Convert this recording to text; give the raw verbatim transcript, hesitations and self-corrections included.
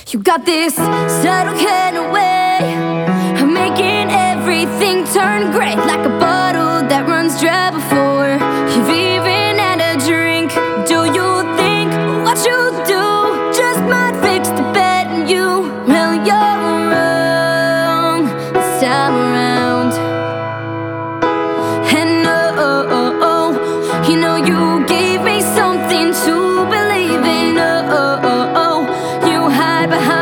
You got this subtle kind of way of making everything turn gray, like a bottle that runs dry before you've even had a drink. Do you think what you do just might fix the bad in you? Well, you're wrong this time around. And oh, oh, oh, you know you gave me something to believe in. Oh, oh, oh, oh, you hide behind